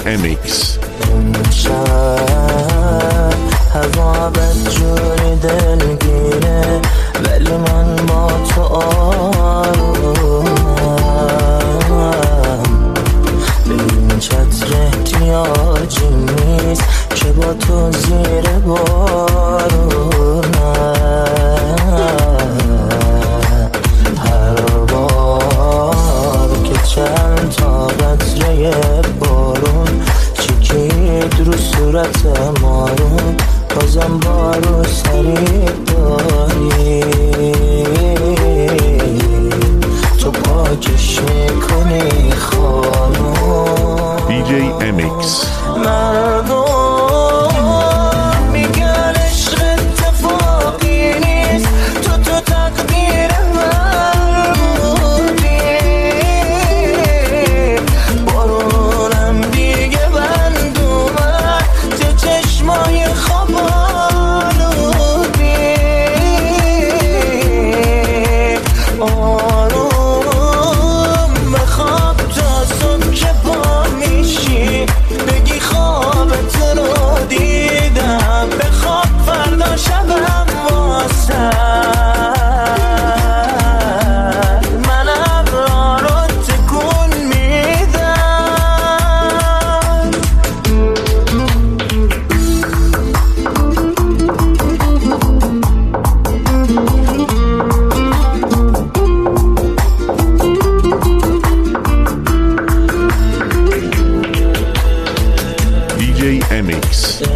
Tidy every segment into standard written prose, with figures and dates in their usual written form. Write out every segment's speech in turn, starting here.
MX. هوا بدجوری دلگیره ولی من با تو آرومم. به این چتر احتیاجی نیست که با تو زیر بارونم. هر بار که چند تا قطره بارون چکید رو صورت مارون بازم بارو سریع داری تو پاکش میکنی خانم. DJ MX. مردم میگن عشق اتفاقی نیست تو تقدیر من بودی. بارونم دیگه بند اومد تو چشمای خواب آلودی. آروم بخواب تا صبح که پا میشی بگی خوابت رو دیدم. بخواب فردا شبم واسه منم را رو تکون میدم. DJ MX.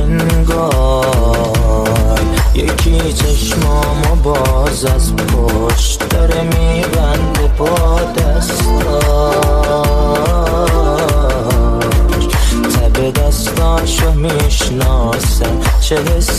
انگار یکی چشمامو باز از پشت داره میبنده با دستاش. تب دستاشو میشناسم چه حسی